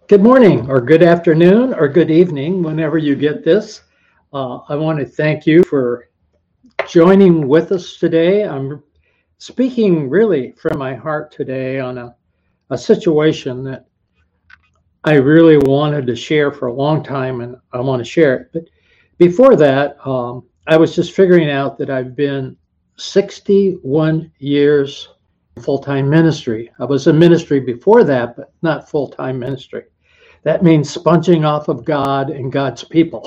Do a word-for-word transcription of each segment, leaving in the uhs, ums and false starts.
Good morning, or good afternoon, or good evening, whenever you get this. Uh, I want to thank you for joining with us today. I'm speaking really from my heart today on a, a situation that I really wanted to share for a long time, and I want to share it. But before that, um, I was just figuring out that I've been sixty-one years full-time ministry. I was in ministry before that, but not full-time ministry. That means sponging off of God and God's people.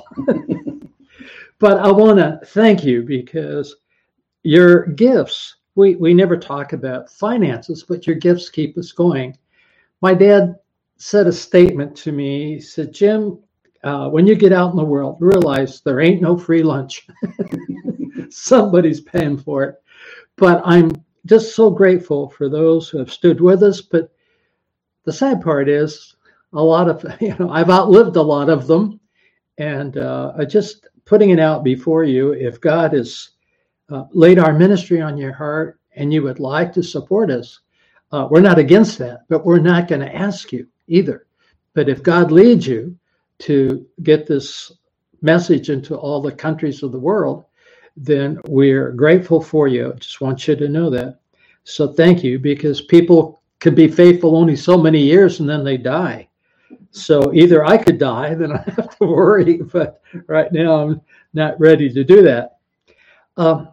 But I want to thank you because your gifts, we, we never talk about finances, but your gifts keep us going. My dad said a statement to me. He said, Jim, uh, when you get out in the world, realize there ain't no free lunch. Somebody's paying for it. But I'm just so grateful for those who have stood with us. But the sad part is, a lot of, you know, I've outlived a lot of them. And uh, I just putting it out before you, if God has uh, laid our ministry on your heart and you would like to support us, uh, we're not against that, but we're not going to ask you either. But if God leads you to get this message into all the countries of the world, then we're grateful for you. I just want you to know that. So thank you, because people could be faithful only so many years and then they die. So either I could die, then I have to worry, but right now I'm not ready to do that. Um,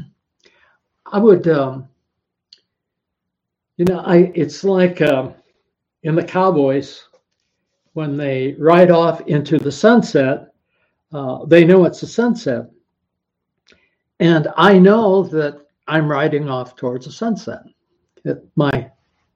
I would, um, you know, I it's like um, in the Cowboys, when they ride off into the sunset, uh, they know it's a sunset. And I know that I'm riding off towards a sunset. At my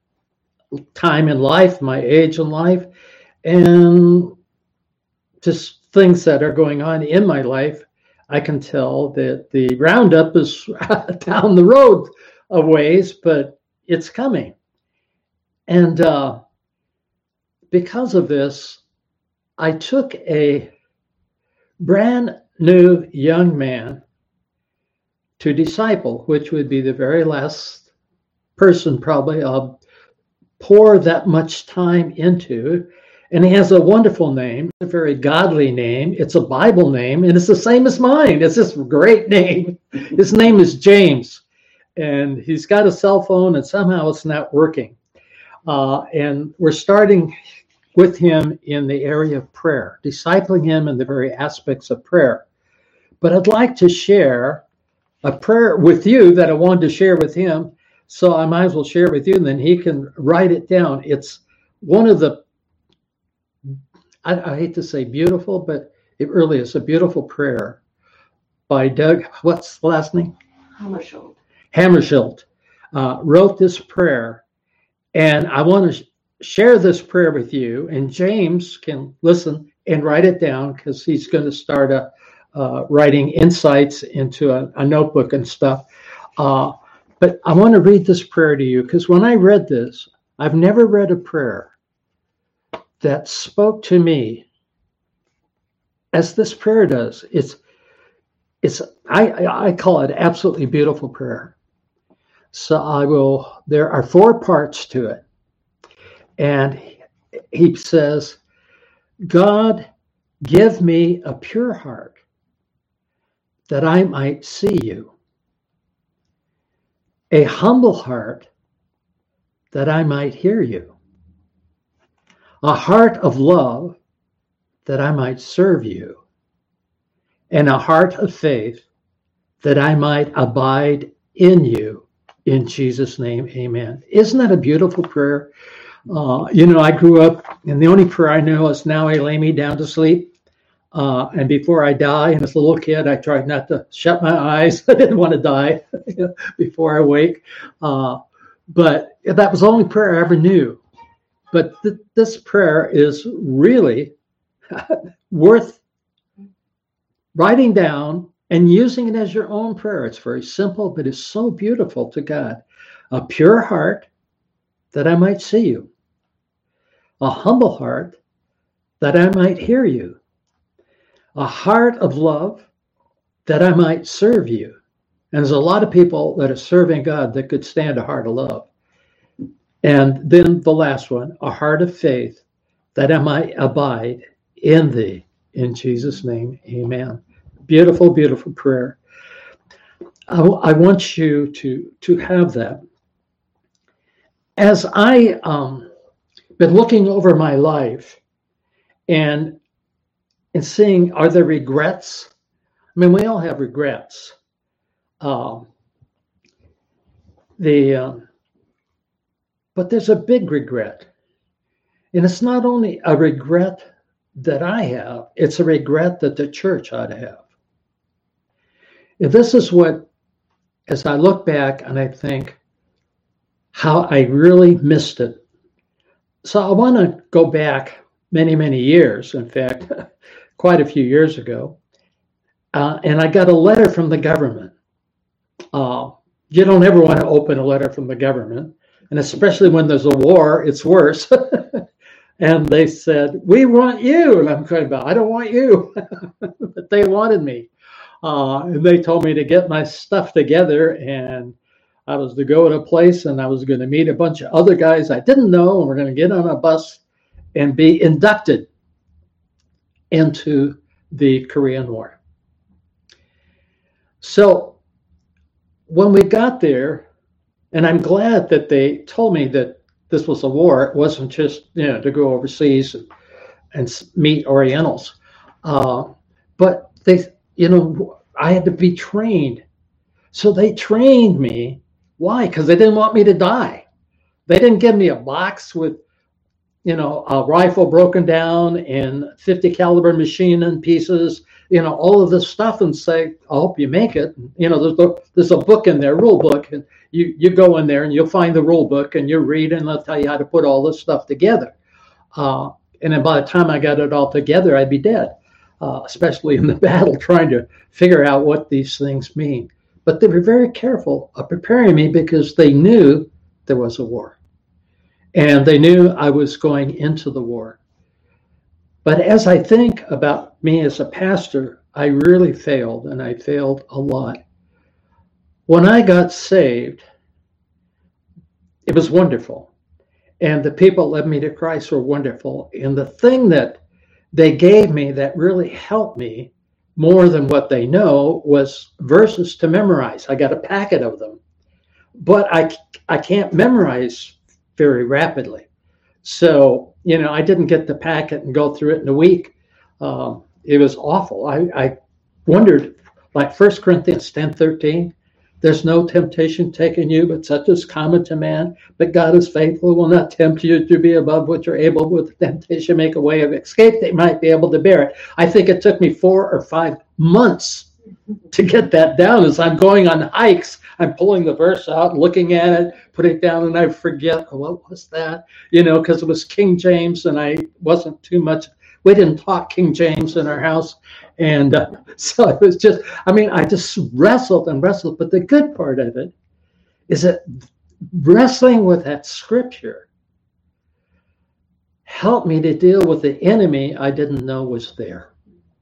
time in life, my age in life, and just things that are going on in my life, I can tell that the roundup is down the road a ways, but it's coming. And uh, because of this, I took a brand new young man to disciple, which would be the very last person probably I'll pour that much time into. And he has a wonderful name, a very godly name. It's a Bible name, and it's the same as mine. It's this great name. His name is James, and he's got a cell phone, and somehow it's not working. Uh, and we're starting with him in the area of prayer, discipling him in the very aspects of prayer. But I'd like to share a prayer with you that I wanted to share with him, so I might as well share it with you, and then he can write it down. It's one of the I, I hate to say beautiful, but it really is a beautiful prayer by Doug, what's the last name? Hammarskjöld. Hammarskjöld uh, wrote this prayer, and I want to sh- share this prayer with you, and James can listen and write it down, because he's going to start a, uh, writing insights into a, a notebook and stuff. Uh, but I want to read this prayer to you, because when I read this, I've never read a prayer that spoke to me as this prayer does. It's, it's I, I call it absolutely beautiful prayer. So I will, there are four parts to it. And he says, God, give me a pure heart that I might see you, a humble heart that I might hear you, a heart of love that I might serve you, and a heart of faith that I might abide in you. In Jesus' name, amen. Isn't that a beautiful prayer? Uh, you know, I grew up, and the only prayer I know is, now I lay me down to sleep. Uh, and before I die, and as a little kid, I tried not to shut my eyes. I didn't want to die before I wake. Uh, but that was the only prayer I ever knew. But th- this prayer is really worth writing down and using it as your own prayer. It's very simple, but it's so beautiful to God. A pure heart that I might see you. A humble heart that I might hear you. A heart of love that I might serve you. And there's a lot of people that are serving God that could stand a heart of love. And then the last one, a heart of faith that I might abide in thee. In Jesus' name, amen. Beautiful, beautiful prayer. I, I want you to, to have that. As I um, been looking over my life and, and seeing, are there regrets? I mean, we all have regrets. Um, the um, but there's a big regret. And it's not only a regret that I have, it's a regret that the church ought to have. And this is what, as I look back and I think how I really missed it. So I want to go back many, many years, in fact, quite a few years ago. Uh, and I got a letter from the government. Uh, you don't ever want to open a letter from the government. And especially when there's a war, it's worse. And they said, we want you. And I'm going about, I don't want you. But they wanted me. Uh, and they told me to get my stuff together. And I was to go to a place and I was going to meet a bunch of other guys I didn't know. And we're going to get on a bus and be inducted into the Korean War. So when we got there, and I'm glad that they told me that this was a war. It wasn't just, you know, to go overseas and, and meet Orientals. Uh, but they, you know, I had to be trained. So they trained me. Why? Because they didn't want me to die. They didn't give me a box with, you know, a rifle broken down and fifty caliber machine in pieces, you know, all of this stuff and say, I hope you make it. You know, there's a, there's a book in there, rule book, and you, you go in there and you'll find the rule book and you read and they'll tell you how to put all this stuff together. Uh, and then by the time I got it all together, I'd be dead, uh, especially in the battle, trying to figure out what these things mean. But they were very careful of preparing me because they knew there was a war. And they knew I was going into the war. But as I think about me as a pastor, I really failed, and I failed a lot. When I got saved, it was wonderful. And the people that led me to Christ were wonderful. And the thing that they gave me that really helped me more than what they know was verses to memorize. I got a packet of them. But I, I can't memorize very rapidly. So, you know, I didn't get the packet and go through it in a week. Um, it was awful. I, I wondered, like First Corinthians ten thirteen, there's no temptation taken you, but such is common to man. But God is faithful, will not tempt you to be above what you're able with temptation, make a way of escape that you might be able to bear it. I think it took me four or five months to get that down. As I'm going on hikes, I'm pulling the verse out, looking at it, putting it down, and I forget, oh, what was that? You know, because it was King James, and I wasn't too much, we didn't talk King James in our house. And uh, so it was just, I mean, I just wrestled and wrestled. But the good part of it is that wrestling with that scripture helped me to deal with the enemy I didn't know was there.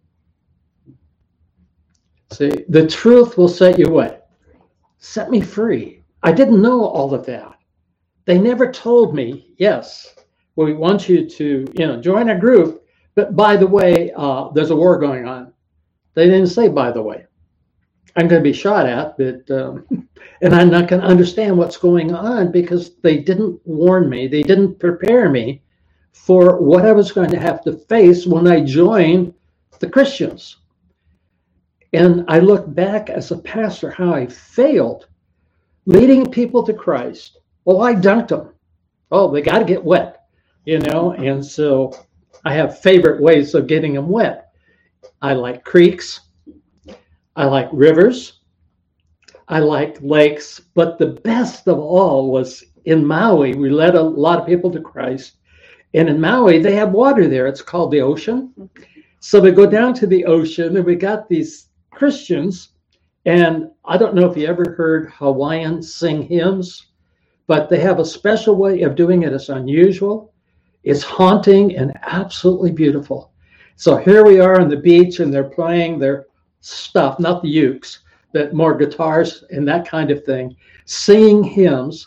See, the truth will set you what? Set me free. I didn't know all of that. They never told me, yes, we want you to, you know, join a group, but by the way, uh, there's a war going on. They didn't say, by the way. I'm going to be shot at, but um, and I'm not going to understand what's going on because they didn't warn me. They didn't prepare me for what I was going to have to face when I joined the Christians. And I look back as a pastor how I failed leading people to Christ. Well, I dunked them. Oh, they got to get wet, you know. And so I have favorite ways of getting them wet. I like creeks. I like rivers. I like lakes. But the best of all was in Maui. We led a lot of people to Christ. And in Maui, they have water there. It's called the ocean. So we go down to the ocean and we got these Christians, and I don't know if you ever heard Hawaiians sing hymns, but they have a special way of doing it. It's unusual. It's haunting and absolutely beautiful. So here we are on the beach, and they're playing their stuff, not the ukes, but more guitars and that kind of thing, singing hymns.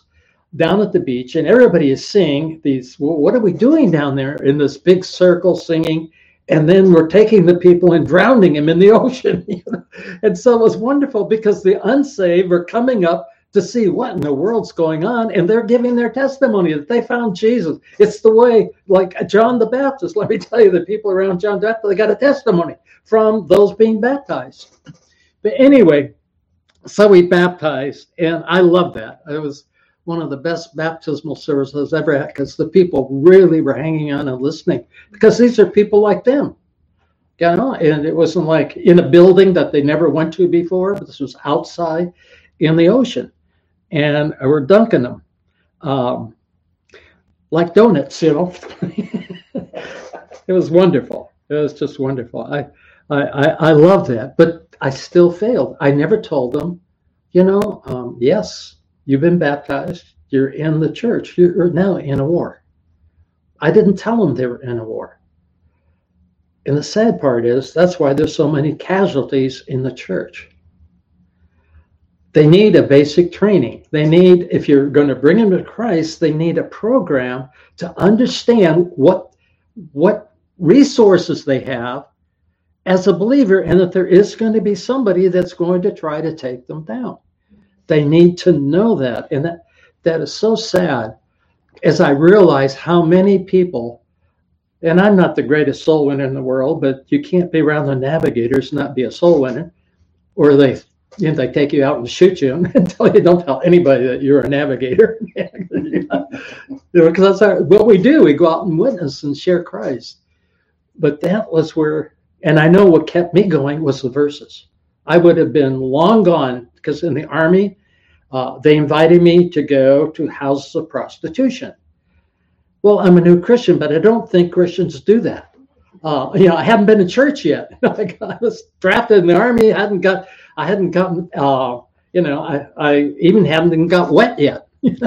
down at the beach, and everybody is singing these, well, what are we doing down there in this big circle singing? And then we're taking the people and drowning them in the ocean. You know? And so it was wonderful because the unsaved were coming up to see what in the world's going on, and they're giving their testimony that they found Jesus. It's the way, like John the Baptist, let me tell you, the people around John the Baptist, they got a testimony from those being baptized. But anyway, so we baptized, and I love that. It was one of the best baptismal services I've ever had because the people really were hanging on and listening because these are people like them. You know, and it wasn't like in a building that they never went to before, but this was outside in the ocean, and we're dunking them um, like donuts, you know. It was wonderful. It was just wonderful. I, I, I, I love that, but I still failed. I never told them, you know, um, yes, you've been baptized. You're in the church. You're now in a war. I didn't tell them they were in a war. And the sad part is that's why there's so many casualties in the church. They need a basic training. They need, if you're going to bring them to Christ, they need a program to understand what, what resources they have as a believer, and that there is going to be somebody that's going to try to take them down. They need to know that. And that, that is so sad as I realize how many people, and I'm not the greatest soul winner in the world, but you can't be around the navigators and not be a soul winner, or they, you know, they take you out and shoot you and tell you don't tell anybody that you're a navigator. You know, because that's our, what we do. We go out and witness and share Christ. But that was where, and I know what kept me going was the verses. I would have been long gone because in the Army, uh, they invited me to go to houses of prostitution. Well, I'm a new Christian, but I don't think Christians do that. Uh, you know, I haven't been in church yet. I was drafted in the Army. hadn't got, I hadn't gotten, uh, you know, I, I even haven't got wet yet.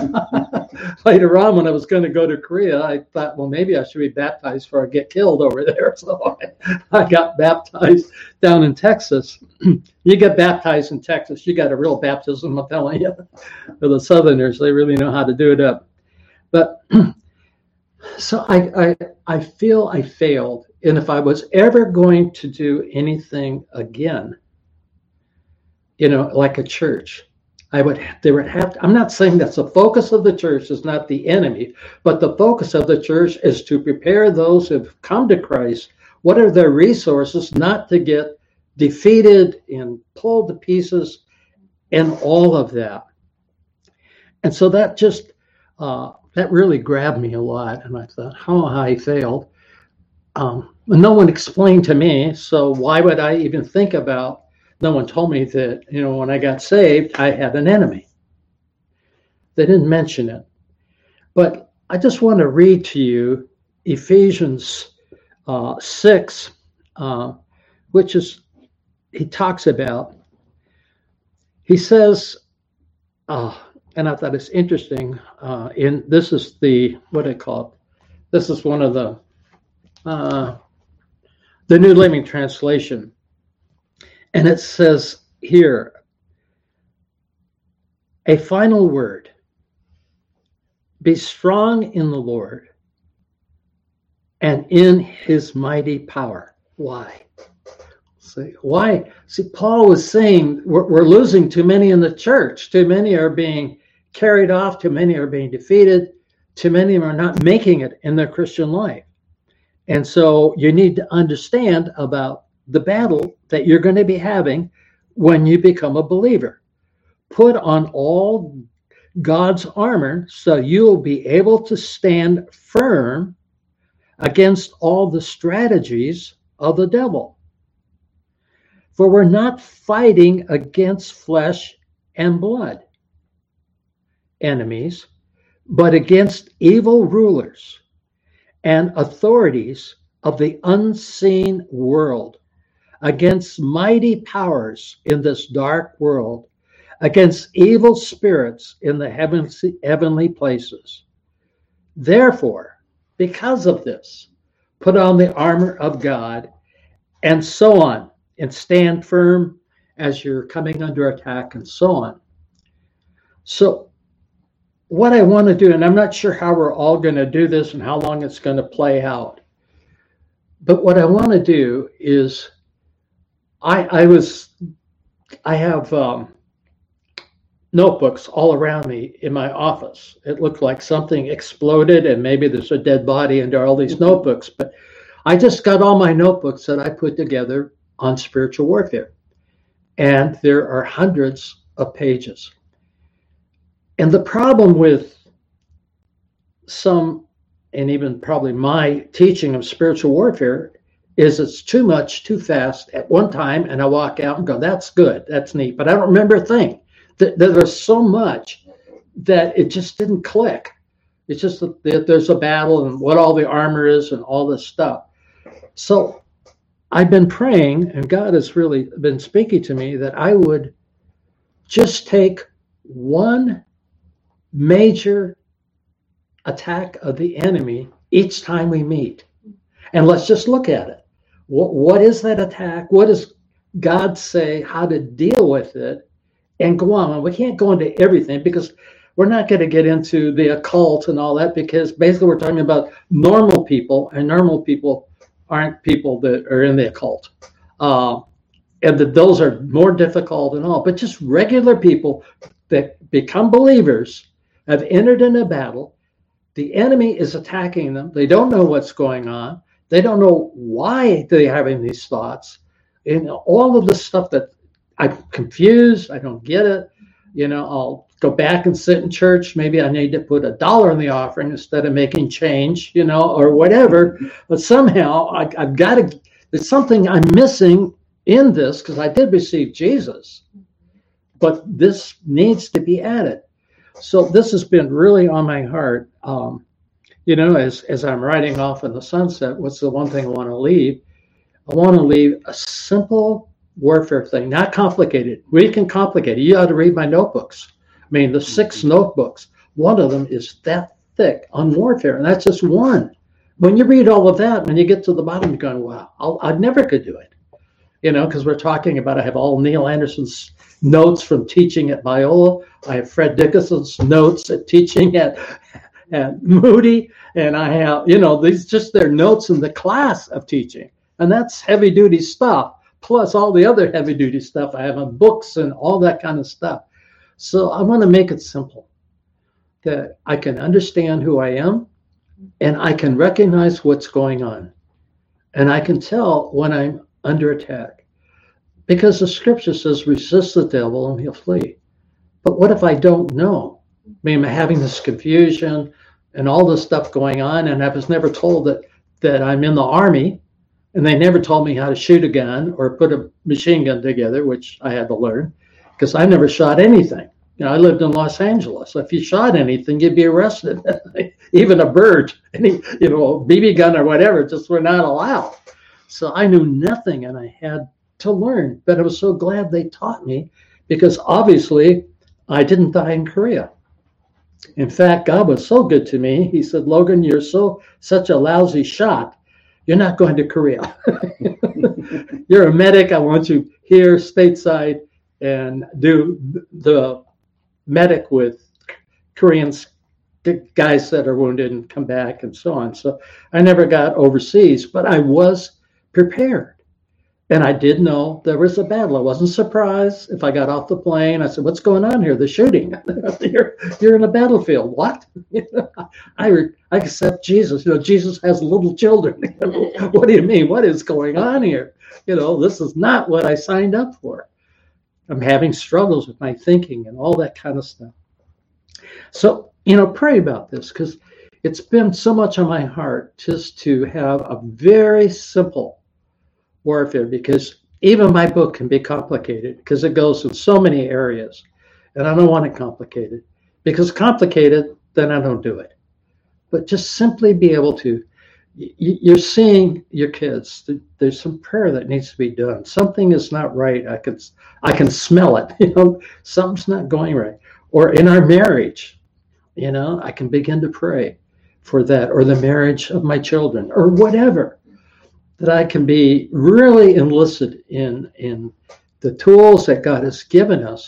Later on, when I was going to go to Korea, I thought, well, maybe I should be baptized before I get killed over there. So I, I got baptized down in Texas. You get baptized in Texas, you got a real baptism, I'm telling you. For the Southerners, they really know how to do it up. But so I, I, I feel I failed. And if I was ever going to do anything again, you know, like a church, I would, they would have to, I'm not saying that the focus of the church is not the enemy, but the focus of the church is to prepare those who've come to Christ. What are their resources not to get defeated and pulled to pieces and all of that. And so that just, uh, that really grabbed me a lot. And I thought, how I failed. Um, no one explained to me. So why would I even think about, no one told me that, you know, when I got saved, I had an enemy. They didn't mention it. But I just want to read to you Ephesians uh, six, uh, which is, he talks about, he says, uh, and I thought it's interesting, uh, in, this is the, what I call it, this is one of the, uh, the New Living Translation. And it says here, a final word, be strong in the Lord and in his mighty power. Why? See, why? See, Paul was saying we're, we're losing too many in the church. Too many are being carried off. Too many are being defeated. Too many are not making it in their Christian life. And so you need to understand about the battle that you're going to be having when you become a believer. Put on all God's armor so you'll be able to stand firm against all the strategies of the devil. For we're not fighting against flesh and blood enemies, but against evil rulers and authorities of the unseen world, against mighty powers in this dark world, against evil spirits in the heavenly, heavenly places. Therefore, because of this, put on the armor of God, and so on, and stand firm as you're coming under attack, and so on. So what I want to do, and I'm not sure how we're all going to do this and how long it's going to play out, but what I want to do is, I, I was, I have um, notebooks all around me in my office. It looked like something exploded and maybe there's a dead body under all these notebooks, but I just got all my notebooks that I put together on spiritual warfare. And there are hundreds of pages. And the problem with some, and even probably my teaching of spiritual warfare, is it's too much, too fast at one time, and I walk out and go, that's good, that's neat, but I don't remember a thing. There's so much that it just didn't click. It's just that there's a battle and what all the armor is and all this stuff. So I've been praying, and God has really been speaking to me, that I would just take one major attack of the enemy each time we meet. And let's just look at it. What, what is that attack? What does God say how to deal with it? And go on. We can't go into everything because we're not going to get into the occult and all that, because basically we're talking about normal people, and normal people aren't people that are in the occult. Uh, and that those are more difficult and all. But just regular people that become believers have entered in a battle. The enemy is attacking them. They don't know what's going on. They don't know why they're having these thoughts. And all of the stuff that I'm confused, I don't get it. You know, I'll go back and sit in church. Maybe I need to put a dollar in the offering instead of making change, you know, or whatever. But somehow I, I've got to, there's something I'm missing in this, because I did receive Jesus. But this needs to be added. So this has been really on my heart. Um, you know, as, as I'm riding off in the sunset, what's the one thing I want to leave? I want to leave a simple warfare thing, not complicated. We can complicate it. You ought to read my notebooks. I mean, the six notebooks, one of them is that thick on warfare, and that's just one. When you read all of that, when you get to the bottom, you're going, wow, I'll, I never could do it. You know, because we're talking about, I have all Neil Anderson's notes from teaching at Biola. I have Fred Dickinson's notes at teaching at, at Moody. And I have, you know, these just their notes in the class of teaching. And that's heavy duty stuff, plus all the other heavy duty stuff I have on books and all that kind of stuff. So I want to make it simple, that I can understand who I am, and I can recognize what's going on. And I can tell when I'm under attack, because the scripture says, resist the devil and he'll flee. But what if I don't know? I mean, I'm having this confusion and all this stuff going on, and I was never told that, that I'm in the Army, and they never told me how to shoot a gun or put a machine gun together, which I had to learn, because I never shot anything. You know, I lived in Los Angeles. If you shot anything, you'd be arrested. Even a bird, any, you know, B B gun or whatever, just were not allowed. So I knew nothing, and I had to learn. But I was so glad they taught me, because obviously I didn't die in Korea. In fact, God was so good to me. He said, Logan, you're so such a lousy shot. You're not going to Korea. You're a medic. I want you here stateside and do the medic with Koreans, guys that are wounded and come back and so on. So I never got overseas, but I was prepared. And I did know there was a battle. I wasn't surprised if I got off the plane. I said, what's going on here? They're shooting. you're, you're in a battlefield. What? I, I accept Jesus. You know, Jesus has little children. What do you mean? What is going on here? You know, this is not what I signed up for. I'm having struggles with my thinking and all that kind of stuff. So, you know, pray about this, because it's been so much on my heart just to have a very simple warfare, because even my book can be complicated because it goes in so many areas, and I don't want it complicated, because complicated, then I don't do it. But just simply be able to, you're seeing your kids, there's some prayer that needs to be done. Something is not right. I can, I can smell it. You know, something's not going right. Or in our marriage, you know, I can begin to pray for that, or the marriage of my children, or whatever. That I can be really enlisted in, in the tools that God has given us,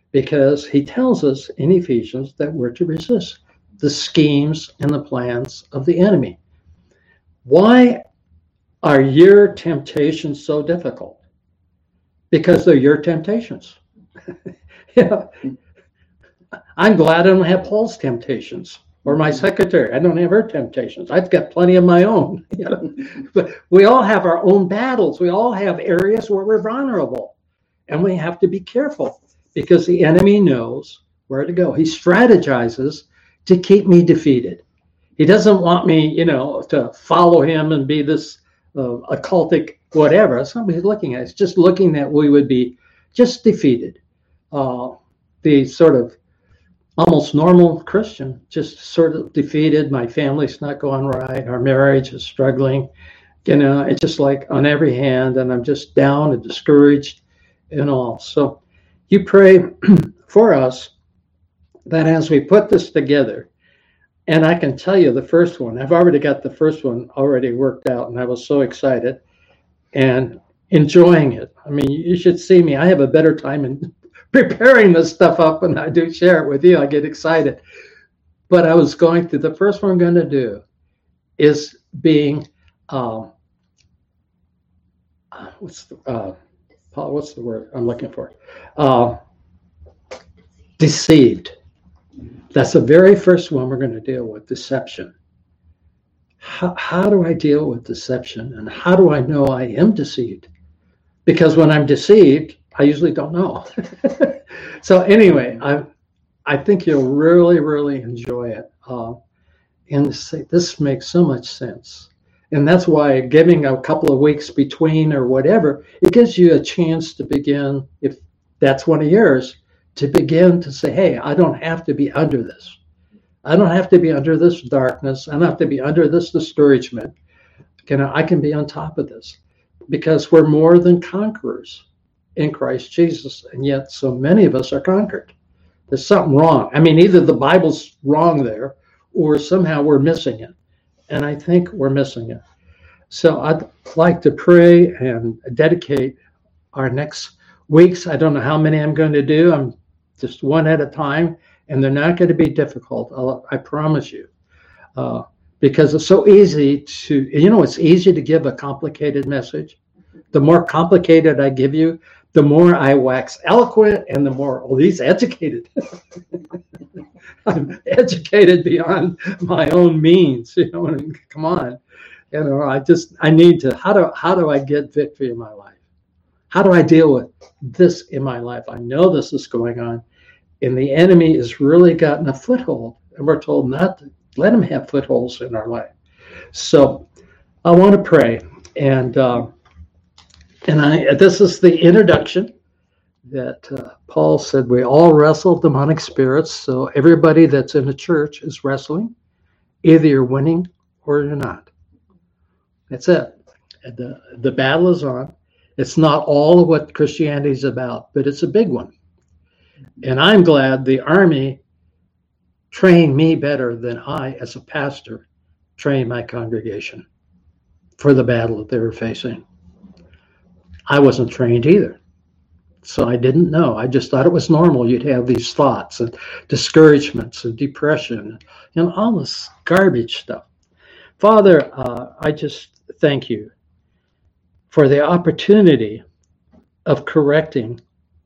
because he tells us in Ephesians that we're to resist the schemes and the plans of the enemy. Why are your temptations so difficult? Because they're your temptations. Yeah. I'm glad I don't have Paul's temptations or my secretary. I don't have her temptations. I've got plenty of my own. You know? But we all have our own battles. We all have areas where we're vulnerable, and we have to be careful because the enemy knows where to go. He strategizes to keep me defeated. He doesn't want me, you know, to follow him and be this uh, occultic whatever. That's not what he's looking at. It's just looking that we would be just defeated. Uh, the sort of almost normal Christian, just sort of defeated. My family's not going right. Our marriage is struggling. You know, it's just like on every hand, and I'm just down and discouraged and all. So you pray for us that as we put this together, and I can tell you the first one, I've already got the first one already worked out, and I was so excited and enjoying it. I mean, you should see me. I have a better time in preparing this stuff up when I do share it with you. I get excited. But I was going through, the first one I'm going to do is being, um, what's the, uh, Paul, what's the word I'm looking for? Uh, deceived. That's the very first one we're going to deal with, deception. How, how do I deal with deception? And how do I know I am deceived? Because when I'm deceived, I usually don't know. So anyway, I I think you'll really, really enjoy it. Uh, and say, this makes so much sense. And that's why giving a couple of weeks between or whatever, it gives you a chance to begin, if that's one of yours, to begin to say, hey, I don't have to be under this. I don't have to be under this darkness. I don't have to be under this discouragement. You know, I can be on top of this because we're more than conquerors in Christ Jesus. And yet so many of us are conquered. There's something wrong. I mean, either the Bible's wrong there or somehow we're missing it. And I think we're missing it. So I'd like to pray and dedicate our next weeks. I don't know how many I'm going to do. I'm just one at a time, and they're not going to be difficult. I'll, I promise you, uh, because it's so easy to, you know, it's easy to give a complicated message. The more complicated I give you, the more I wax eloquent and the more, oh, he's educated. I'm educated beyond my own means. You know, and come on. You know, I just, I need to, how do, how do I get victory in my life? How do I deal with this in my life? I know this is going on, and the enemy has really gotten a foothold, and we're told not to let him have footholds in our life. So I want to pray, and uh, and I this is the introduction that uh, Paul said we all wrestle demonic spirits. So everybody that's in a church is wrestling. Either you're winning or you're not. That's it. The the battle is on. It's not all of what Christianity is about, but it's a big one. And I'm glad the Army trained me better than I, as a pastor, trained my congregation for the battle that they were facing. I wasn't trained either. So I didn't know. I just thought it was normal. You'd have these thoughts and discouragements and depression and all this garbage stuff. Father, uh, I just thank you for the opportunity of correcting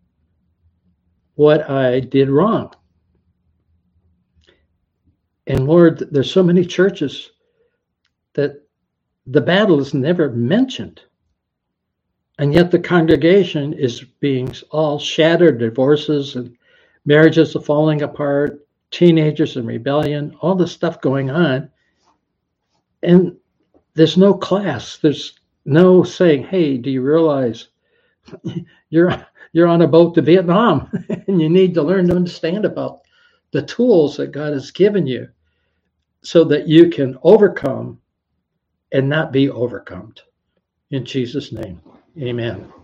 what I did wrong. And Lord, there's so many churches that the battle is never mentioned. And yet the congregation is being all shattered, divorces and marriages are falling apart, teenagers in rebellion, all this stuff going on. And there's no class. There's no saying, hey, do you realize you're you're on a boat to Vietnam and you need to learn to understand about the tools that God has given you so that you can overcome and not be overcome. In Jesus' name, amen.